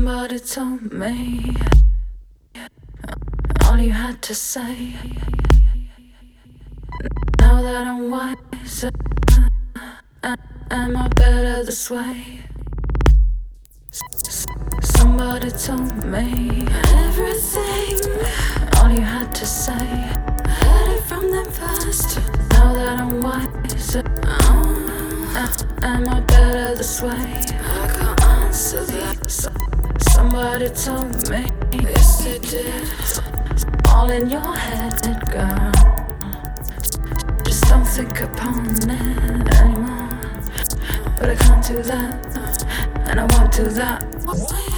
Somebody told me all you had to say. Now that I'm wiser, am I better this way? Somebody told me everything, all you had to say. Heard it from them first. Now that I'm wiser, am I better this way? I can't answer that. Somebody told me, yes they did. All in your head, girl. Just don't think upon it anymore. But I can't do that, and I won't do that.